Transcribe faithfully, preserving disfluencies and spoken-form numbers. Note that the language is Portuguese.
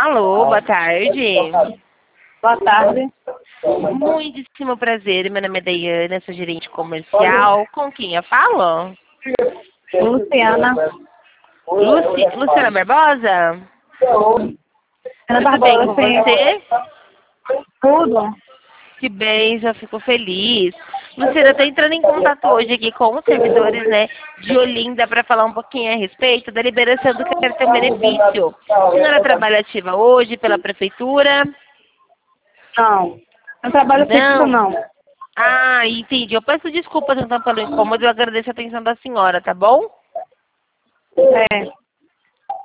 Alô, boa tarde. Boa tarde. Muitíssimo prazer, meu nome é Daiane, sou gerente comercial. Com quem eu falo? Luciana. Luci... Luciana Barbosa? Ana Tudo bem com Barbosa, sim. você? Tudo? Que bem, já fico feliz. Luciana, estou entrando em contato hoje aqui com os servidores, né, de Olinda para falar um pouquinho a respeito da liberação do cartão benefício. A senhora trabalha ativa hoje pela prefeitura? Não. Não trabalho fixo, Não. não. Ah, entendi. Eu peço desculpas então pelo incômodo e eu agradeço a atenção da senhora, tá bom? É.